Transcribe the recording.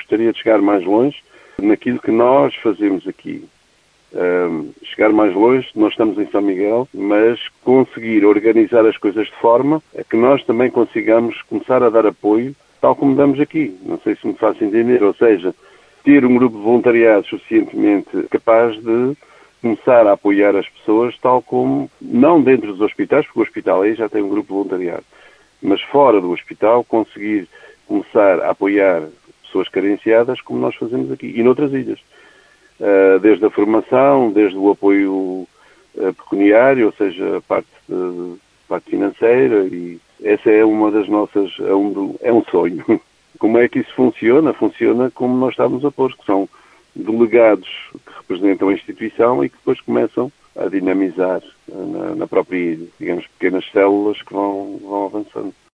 gostaria de chegar mais longe naquilo que nós fazemos aqui. Chegar mais longe, nós estamos em São Miguel, mas conseguir organizar as coisas de forma a que nós também consigamos começar a dar apoio, tal como damos aqui. Não sei se me faço entender, ou seja, ter um grupo de voluntariado suficientemente capaz de começar a apoiar as pessoas, tal como, não dentro dos hospitais, porque o hospital aí já tem um grupo de voluntariado, mas fora do hospital, conseguir começar a apoiar pessoas carenciadas, como nós fazemos aqui, e noutras ilhas. Desde a formação, desde o apoio pecuniário, ou seja, a parte financeira, e essa é uma das nossas, é um sonho. Como é que isso funciona? Funciona como nós estávamos a pôr, que são delegados que representam a instituição e que depois começam a dinamizar na própria ilha, digamos, pequenas células que vão avançando.